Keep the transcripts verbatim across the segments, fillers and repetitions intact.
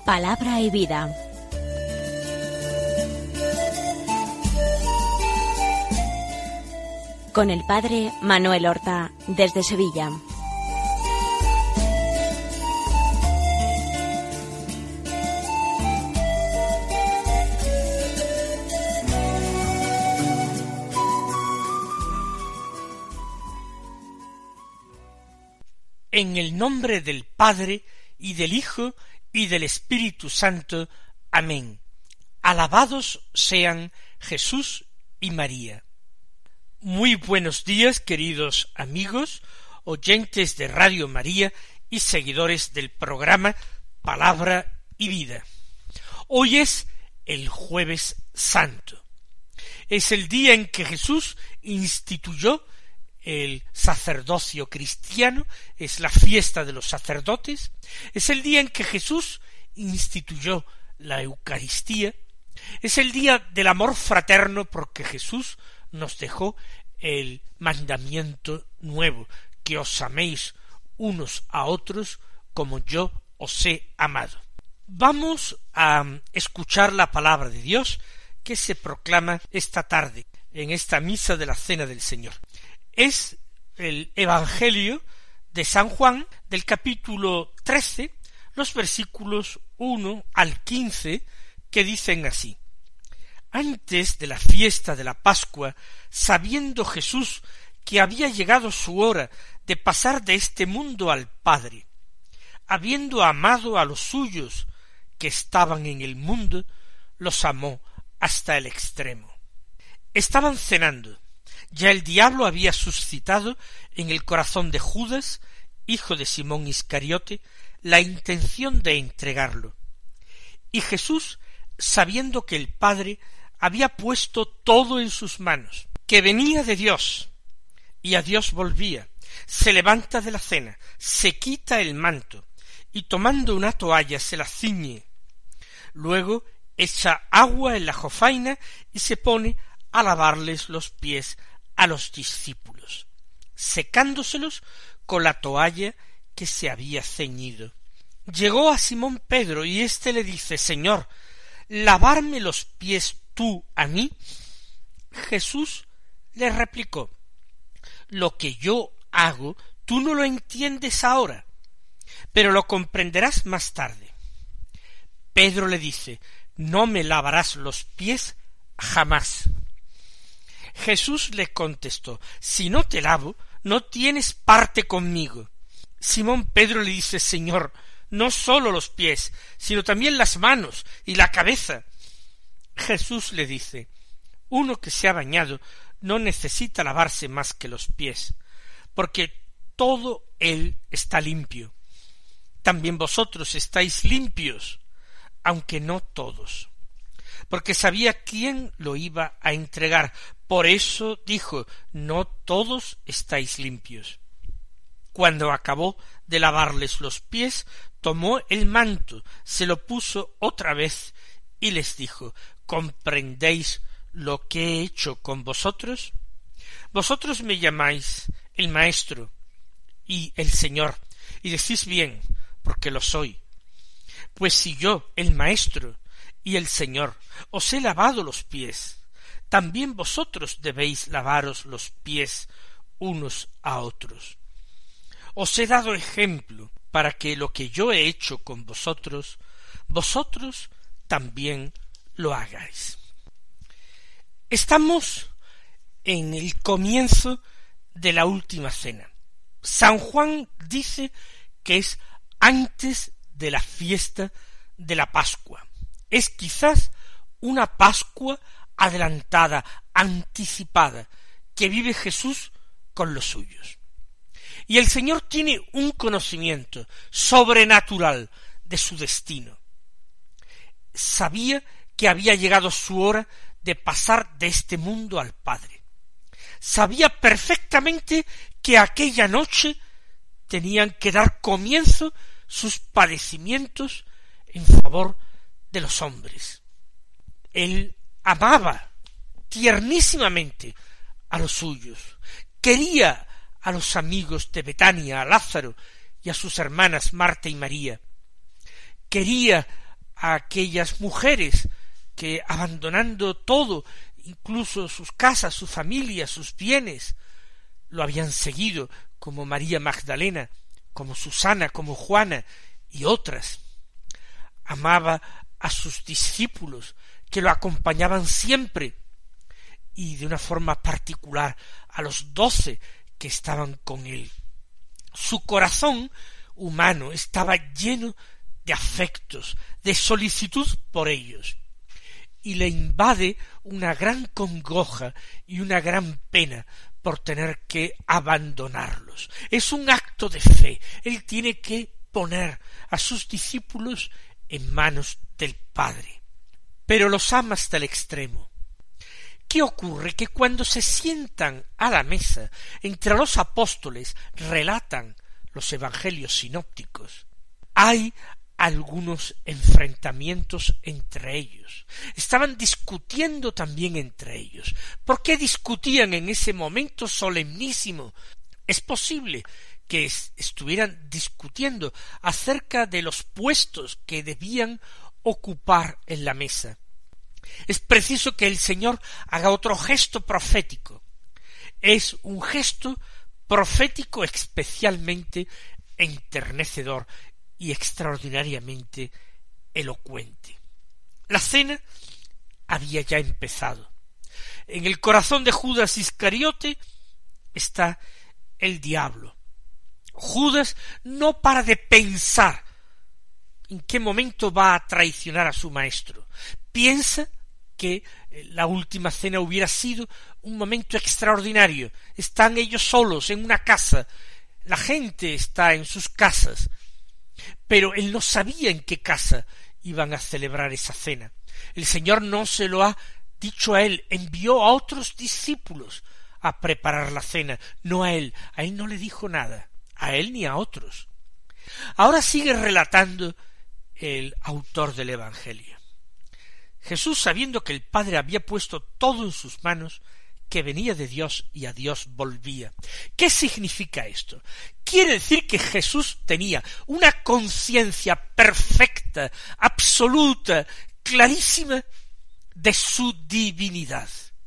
Palabra y vida. Con el padre Manuel Horta, desde Sevilla. En el nombre del Padre, y del Hijo, y del Espíritu Santo. Amén. Alabados sean Jesús y María. Muy buenos días, queridos amigos, oyentes de Radio María y seguidores del programa Palabra y Vida. Hoy es el Jueves Santo. Es el día en que Jesús instituyó el sacerdocio cristiano, es la fiesta de los sacerdotes, es el día en que Jesús instituyó la Eucaristía, es el día del amor fraterno porque Jesús nos dejó el mandamiento nuevo, que os améis unos a otros como yo os he amado. Vamos a escuchar la palabra de Dios que se proclama esta tarde en esta misa de la Cena del Señor. Es el Evangelio de San Juan, del capítulo trece, los versículos uno al quince, que dicen así: Antes de la fiesta de la Pascua, sabiendo Jesús que había llegado su hora de pasar de este mundo al Padre, habiendo amado a los suyos que estaban en el mundo, los amó hasta el extremo. Estaban cenando. Ya el diablo había suscitado en el corazón de Judas, hijo de Simón Iscariote, la intención de entregarlo. Y Jesús, sabiendo que el Padre había puesto todo en sus manos, que venía de Dios, y a Dios volvía, se levanta de la cena, se quita el manto, y tomando una toalla se la ciñe. Luego echa agua en la jofaina y se pone a lavarles los pies a los discípulos, secándoselos con la toalla que se había ceñido. Llegó a Simón Pedro y éste le dice: Señor, ¿lavarme los pies tú a mí? Jesús le replicó: Lo que yo hago tú no lo entiendes ahora, pero lo comprenderás más tarde. Pedro le dice: No me lavarás los pies jamás. Jesús le contestó: Si no te lavo, no tienes parte conmigo. Simón Pedro le dice: Señor, no sólo los pies, sino también las manos y la cabeza. Jesús le dice: Uno que se ha bañado no necesita lavarse más que los pies, porque todo él está limpio. También vosotros estáis limpios, aunque no todos. Porque sabía quién lo iba a entregar. Por eso dijo: no todos estáis limpios. Cuando acabó de lavarles los pies, tomó el manto, se lo puso otra vez y les dijo: ¿comprendéis lo que he hecho con vosotros? Vosotros me llamáis el Maestro y el Señor, y decís bien, porque lo soy. Pues si yo, el Maestro y el Señor, os he lavado los pies, también vosotros debéis lavaros los pies unos a otros. Os he dado ejemplo para que lo que yo he hecho con vosotros, vosotros también lo hagáis. Estamos en el comienzo de la última cena. San Juan dice que es antes de la fiesta de la Pascua. Es quizás una Pascua adelantada, anticipada, que vive Jesús con los suyos. Y el Señor tiene un conocimiento sobrenatural de su destino. Sabía que había llegado su hora de pasar de este mundo al Padre. Sabía perfectamente que aquella noche tenían que dar comienzo sus padecimientos en favor de los hombres. Él amaba tiernísimamente a los suyos, quería a los amigos de Betania, a Lázaro y a sus hermanas Marta y María, quería a aquellas mujeres que, abandonando todo, incluso sus casas, su familia, sus bienes, lo habían seguido, como María Magdalena, como Susana, como Juana y otras. Amaba a sus discípulos, que lo acompañaban siempre, y de una forma particular a los doce que estaban con él. Su corazón humano estaba lleno de afectos, de solicitud por ellos, y le invade una gran congoja y una gran pena por tener que abandonarlos. Es un acto de fe. Él tiene que poner a sus discípulos en manos del Padre, pero los ama hasta el extremo. ¿Qué ocurre? Que cuando se sientan a la mesa entre los apóstoles, relatan los evangelios sinópticos, hay algunos enfrentamientos entre ellos. Estaban discutiendo también entre ellos. ¿Por qué discutían en ese momento solemnísimo? Es posible que estuvieran discutiendo acerca de los puestos que debían ocupar en la mesa. Es preciso que el Señor haga otro gesto profético. Es un gesto profético especialmente enternecedor y extraordinariamente elocuente. La cena había ya empezado. En el corazón de Judas Iscariote está el diablo. Judas no para de pensar en qué momento va a traicionar a su maestro. Piensa que la última cena hubiera sido un momento extraordinario. Están ellos solos en una casa, la gente está en sus casas, pero él no sabía en qué casa iban a celebrar esa cena. El Señor no se lo ha dicho a él, envió a otros discípulos a preparar la cena, no a él. A él no le dijo nada, a él ni a otros. Ahora sigue relatando el autor del Evangelio. Jesús, sabiendo que el Padre había puesto todo en sus manos, que venía de Dios y a Dios volvía. ¿Qué significa esto? Quiere decir que Jesús tenía una conciencia perfecta, absoluta, clarísima de su divinidad.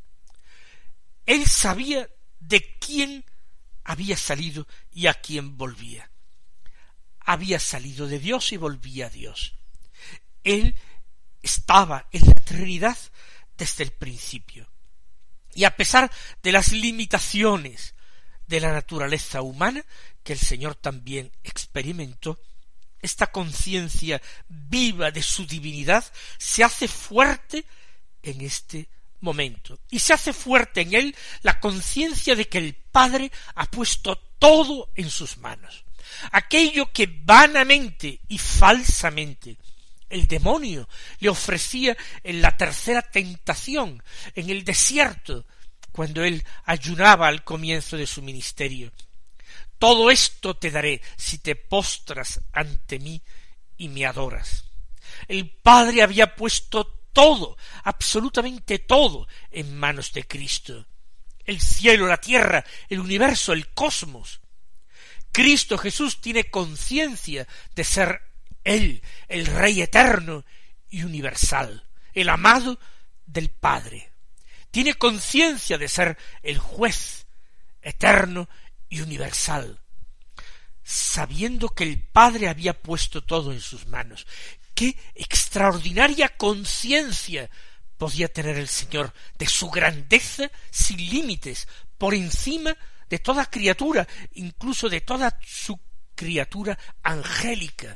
Él sabía de quién había salido y a quién volvía. Había salido de Dios y volvía a Dios. Él estaba en la Trinidad desde el principio. Y a pesar de las limitaciones de la naturaleza humana, que el Señor también experimentó, esta conciencia viva de su divinidad se hace fuerte en este momento. Y se hace fuerte en él la conciencia de que el Padre ha puesto todo en sus manos. Aquello que vanamente y falsamente el demonio le ofrecía en la tercera tentación, en el desierto, cuando él ayunaba al comienzo de su ministerio. Todo esto te daré si te postras ante mí y me adoras. El Padre había puesto todo, absolutamente todo, en manos de Cristo. El cielo, la tierra, el universo, el cosmos. Cristo Jesús tiene conciencia de ser Él, el Rey eterno y universal, el amado del Padre. Tiene conciencia de ser el juez eterno y universal, sabiendo que el Padre había puesto todo en sus manos. ¡Qué extraordinaria conciencia podía tener el Señor de su grandeza sin límites, por encima de toda criatura, incluso de toda su criatura angélica!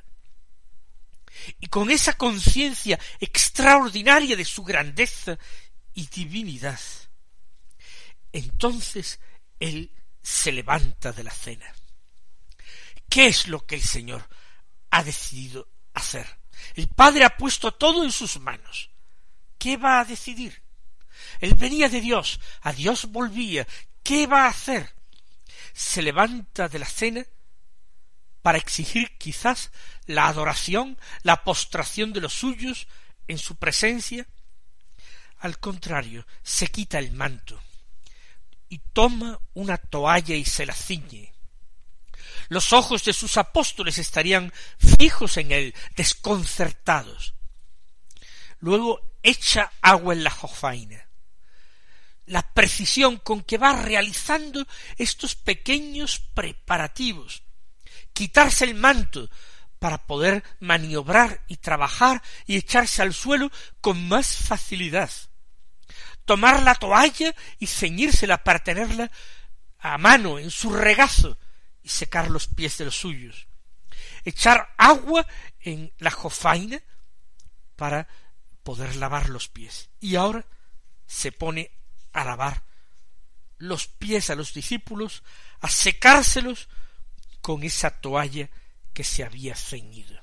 Y con esa conciencia extraordinaria de su grandeza y divinidad, entonces él se levanta de la cena. ¿Qué es lo que el Señor ha decidido hacer? El Padre ha puesto todo en sus manos. ¿Qué va a decidir? Él venía de Dios, a Dios volvía. ¿Qué va a hacer? Se levanta de la cena para exigir quizás la adoración, la postración de los suyos en su presencia. Al contrario, se quita el manto y toma una toalla y se la ciñe. Los ojos de sus apóstoles estarían fijos en él, desconcertados. luego echa agua en la jofaina. La precisión con que va realizando estos pequeños preparativos. Quitarse el manto para poder maniobrar y trabajar y echarse al suelo con más facilidad. Tomar la toalla y ceñírsela para tenerla a mano en su regazo y secar los pies de los suyos. Echar agua en la jofaina para poder lavar los pies. Y ahora se pone a lavar los pies a los discípulos, a secárselos con esa toalla que se había ceñido.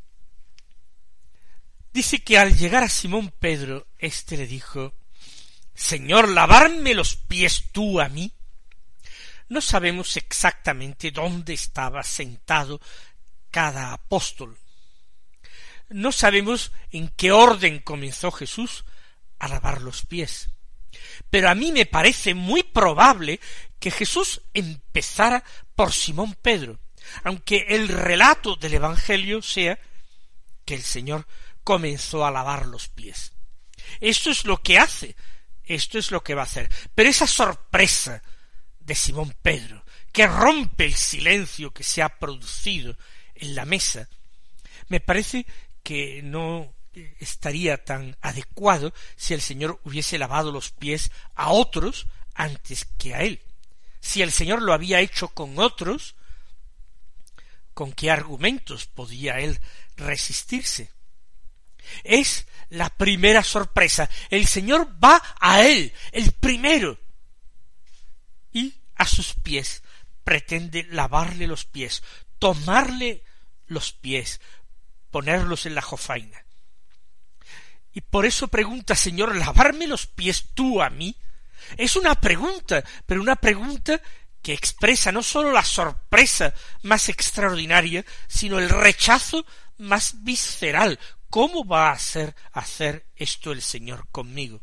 Dice que al llegar a Simón Pedro, éste le dijo: Señor, ¿lavarme los pies tú a mí? No sabemos exactamente dónde estaba sentado cada apóstol. No sabemos en qué orden comenzó Jesús a lavar los pies. Pero a mí me parece muy probable que Jesús empezara por Simón Pedro, aunque el relato del Evangelio sea que el Señor comenzó a lavar los pies. Esto es lo que hace, esto es lo que va a hacer. Pero esa sorpresa de Simón Pedro, que rompe el silencio que se ha producido en la mesa, me parece que no estaría tan adecuado si el Señor hubiese lavado los pies a otros antes que a él. Si el Señor lo había hecho con otros, ¿con qué argumentos podía él resistirse? Es la primera sorpresa. El Señor va a él, el primero, y a sus pies pretende lavarle los pies, tomarle los pies, ponerlos en la jofaina. Y por eso pregunta: Señor, ¿lavarme los pies tú a mí? Es una pregunta, pero una pregunta que expresa no sólo la sorpresa más extraordinaria, sino el rechazo más visceral. ¿Cómo va a hacer hacer esto el Señor conmigo?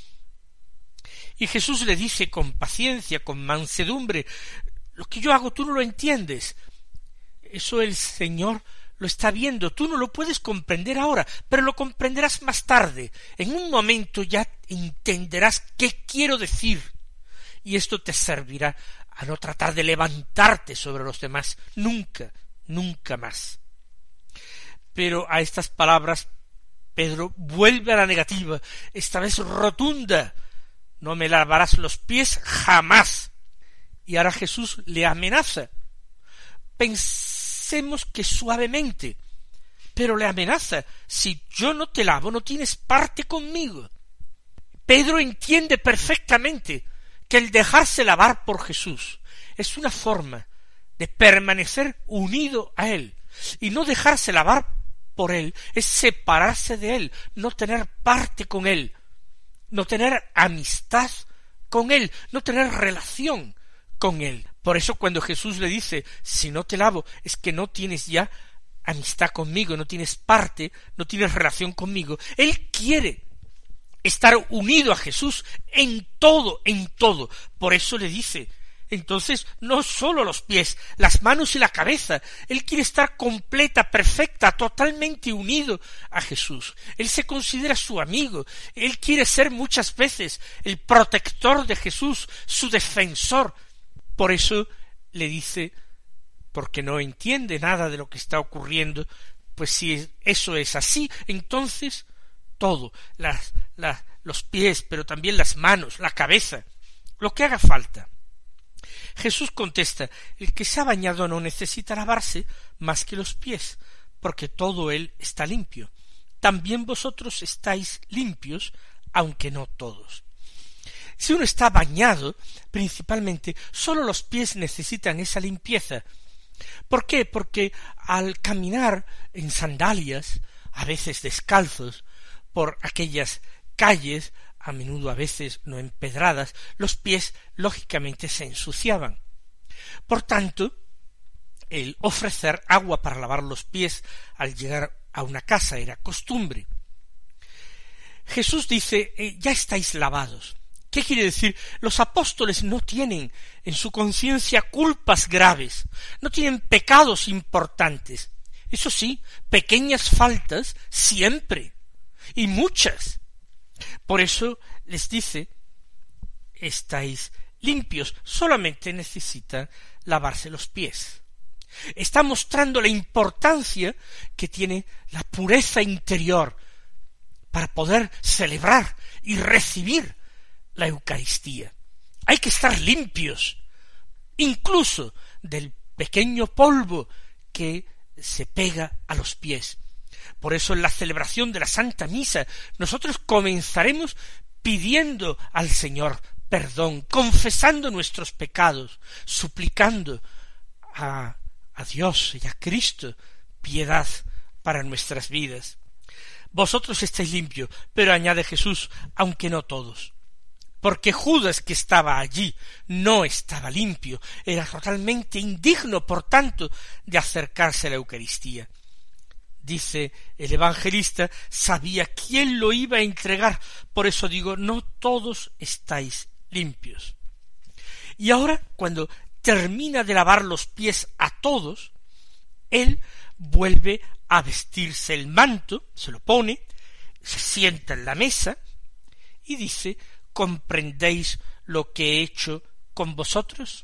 Y Jesús le dice con paciencia, con mansedumbre: lo que yo hago tú no lo entiendes. Eso el Señor lo está viendo, tú no lo puedes comprender ahora, pero lo comprenderás más tarde. En un momento ya entenderás qué quiero decir, y esto te servirá a no tratar de levantarte sobre los demás, nunca, nunca más. Pero a estas palabras Pedro vuelve a la negativa, esta vez rotunda: no me lavarás los pies jamás. Y ahora Jesús le amenaza. Pensemos que suavemente, pero le amenaza: si yo no te lavo, no tienes parte conmigo. Pedro entiende perfectamente que el dejarse lavar por Jesús es una forma de permanecer unido a él, y no dejarse lavar por él es separarse de él, no tener parte con él, no tener amistad con él, no tener relación con él. Por eso cuando Jesús le dice: si no te lavo, es que no tienes ya amistad conmigo, no tienes parte, no tienes relación conmigo, él quiere estar unido a Jesús en todo, en todo. Por eso le dice: entonces no sólo los pies, las manos y la cabeza. Él quiere estar completa, perfecta, totalmente unido a Jesús. Él se considera su amigo. Él quiere ser muchas veces el protector de Jesús, su defensor. Por eso le dice, porque no entiende nada de lo que está ocurriendo, pues si eso es así, entonces todo, las, las, los pies, pero también las manos, la cabeza, lo que haga falta. Jesús contesta: el que se ha bañado no necesita lavarse más que los pies, porque todo él está limpio. También vosotros estáis limpios, aunque no todos. Si uno está bañado, principalmente, sólo los pies necesitan esa limpieza. ¿Por qué? Porque al caminar en sandalias, a veces descalzos, por aquellas calles, a menudo a veces no empedradas, los pies lógicamente se ensuciaban. Por tanto, el ofrecer agua para lavar los pies al llegar a una casa era costumbre. Jesús dice: eh, ya estáis lavados. ¿Qué quiere decir? Los apóstoles no tienen en su conciencia culpas graves, no tienen pecados importantes. Eso sí, pequeñas faltas siempre. y muchas. Por eso les dice, estáis limpios, solamente necesitan lavarse los pies. Está mostrando la importancia que tiene la pureza interior para poder celebrar y recibir la Eucaristía. Hay que estar limpios, incluso del pequeño polvo que se pega a los pies. Por eso en la celebración de la Santa Misa nosotros comenzaremos pidiendo al Señor perdón, confesando nuestros pecados, suplicando a, a Dios y a Cristo piedad para nuestras vidas. Vosotros estáis limpios, pero añade Jesús, aunque no todos, porque Judas, que estaba allí, no estaba limpio, era totalmente indigno, por tanto, de acercarse a la Eucaristía. Dice el evangelista, sabía quién lo iba a entregar, por eso digo, no todos estáis limpios. Y ahora, cuando termina de lavar los pies a todos, él vuelve a vestirse el manto, se lo pone, se sienta en la mesa y dice, ¿comprendéis lo que he hecho con vosotros?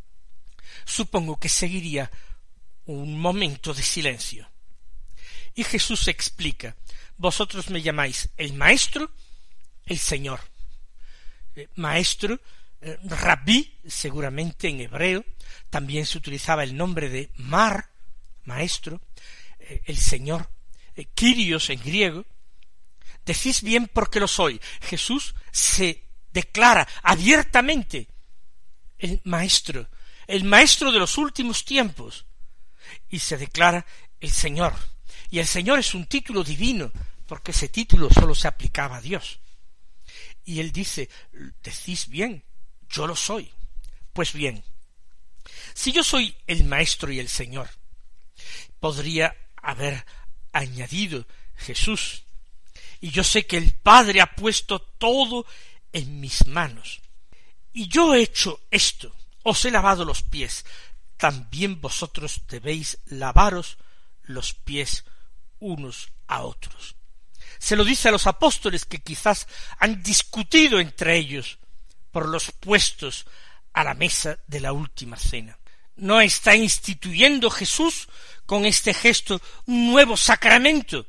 Supongo que seguiría un momento de silencio. Y Jesús explica, vosotros me llamáis el Maestro, el Señor. Eh, maestro, eh, rabí, seguramente en hebreo, también se utilizaba el nombre de Mar, Maestro, eh, el Señor, eh, Kyrios en griego. Decís bien porque lo soy. Jesús se declara abiertamente el Maestro, el Maestro de los últimos tiempos, y se declara el Señor. Y el Señor es un título divino, porque ese título solo se aplicaba a Dios. Y él dice, decís bien, yo lo soy. Pues bien, si yo soy el Maestro y el Señor, podría haber añadido Jesús, y yo sé que el Padre ha puesto todo en mis manos, y yo he hecho esto, os he lavado los pies, también vosotros debéis lavaros los pies unos a otros. Se lo dice a los apóstoles que quizás han discutido entre ellos por los puestos a la mesa de la última cena. No está instituyendo Jesús con este gesto un nuevo sacramento.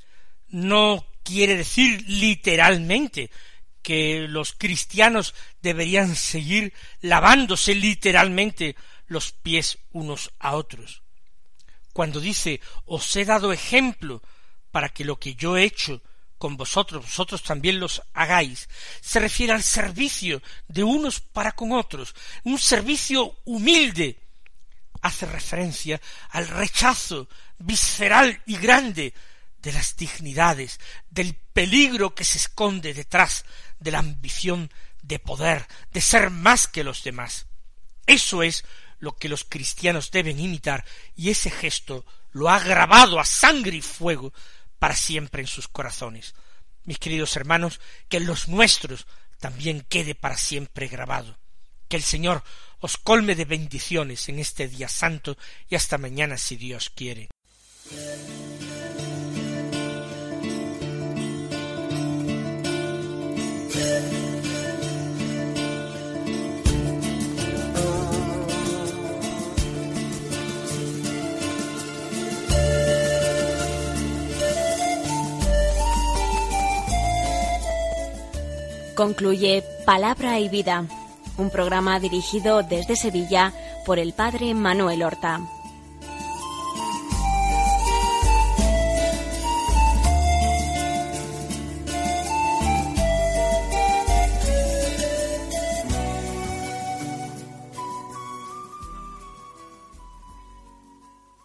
No quiere decir literalmente que los cristianos deberían seguir lavándose literalmente los pies unos a otros. Cuando dice, os he dado ejemplo para que lo que yo he hecho con vosotros, vosotros también los hagáis, se refiere al servicio de unos para con otros, un servicio humilde. Hace referencia al rechazo visceral y grande de las dignidades, del peligro que se esconde detrás de la ambición de poder, de ser más que los demás. Eso es lo que los cristianos deben imitar, y ese gesto lo ha grabado a sangre y fuego para siempre en sus corazones. Mis queridos hermanos, que en los nuestros también quede para siempre grabado. Que el Señor os colme de bendiciones en este día santo, y hasta mañana si Dios quiere. Concluye Palabra y Vida, un programa dirigido desde Sevilla por el padre Manuel Horta.